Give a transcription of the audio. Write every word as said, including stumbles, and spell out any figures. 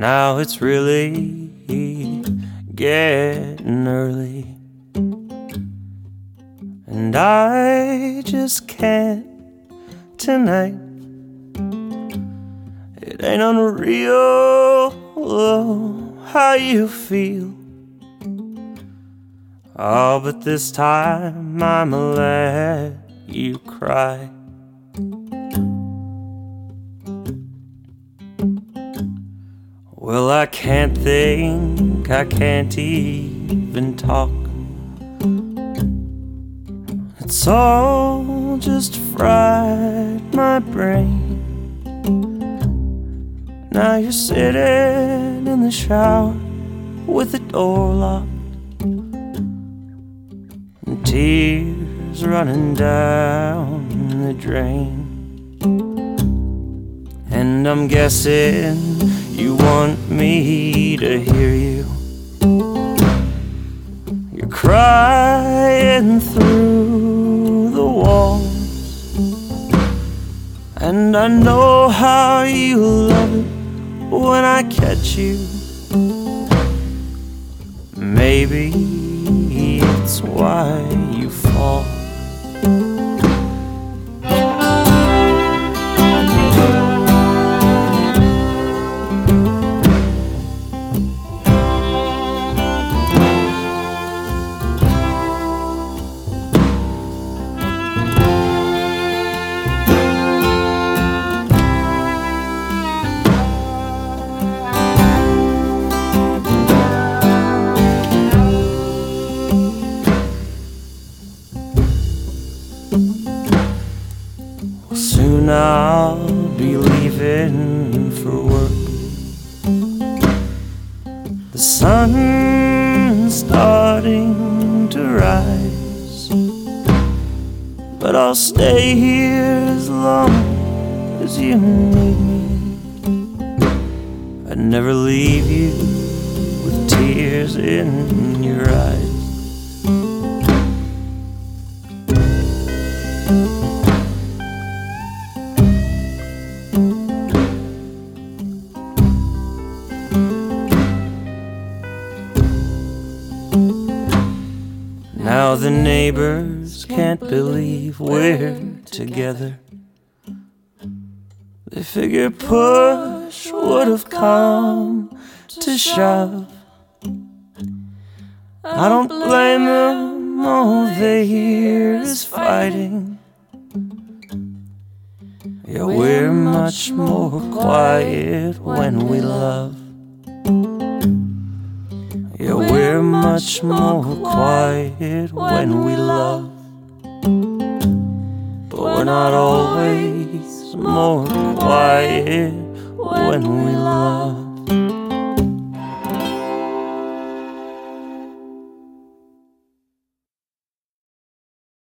Now it's really getting early, and I just can't tonight. It ain't unreal how you feel. Oh, but this time I'ma let you cry. Well, I can't think, I can't even talk. It's all just fried my brain. Now you're sitting in the shower with the door locked, and tears running down the drain. And I'm guessing you want me to hear you. You're crying through the walls, and I know how you love it when I catch you. Maybe it's why you fall. Soon I'll be leaving for work. The sun's starting to rise, but I'll stay here as long as you need me. I'd never leave you with tears in your eyes. Now the neighbors can't believe we're together. They figure push would have come to shove. I don't blame them, all they hear is fighting. Yeah, we're much more quiet when we love. Yeah, we're much more quiet when we love, but we're not always more quiet when we love.